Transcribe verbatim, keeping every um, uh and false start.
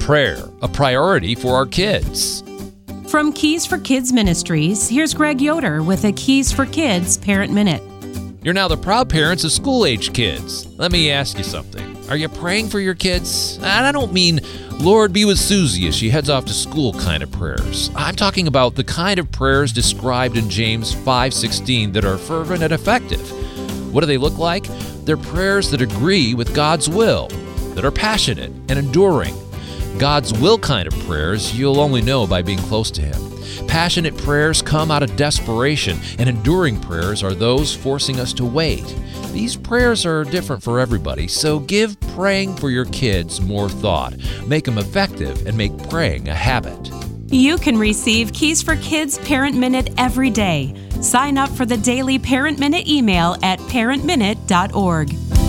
prayer a priority for our kids? From Keys for Kids Ministries, here's Greg Yoder with a Keys for Kids Parent Minute. You're now the proud parents of school-age kids. Let me ask you something. Are you praying for your kids? And I don't mean, Lord, be with Susie as she heads off to school kind of prayers. I'm talking about the kind of prayers described in James five sixteen that are fervent and effective. What do they look like? They're prayers that agree with God's will, that are passionate and enduring. God's will kind of prayers you'll only know by being close to Him. Passionate prayers come out of desperation, and enduring prayers are those forcing us to wait. These prayers are different for everybody, so give praying for your kids more thought. Make them effective and make praying a habit. You can receive Keys for Kids Parent Minute every day. Sign up for the daily Parent Minute email at parent minute dot org.